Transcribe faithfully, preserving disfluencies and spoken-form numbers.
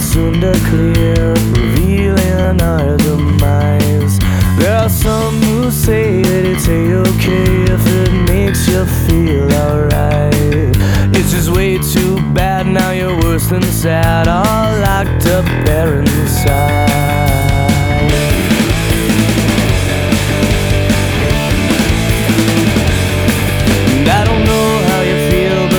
soon to clear, revealing our demise. There are some who say that it's a-okay if it makes you feel alright. It's just way too bad, now you're worse than sad, all locked up there inside.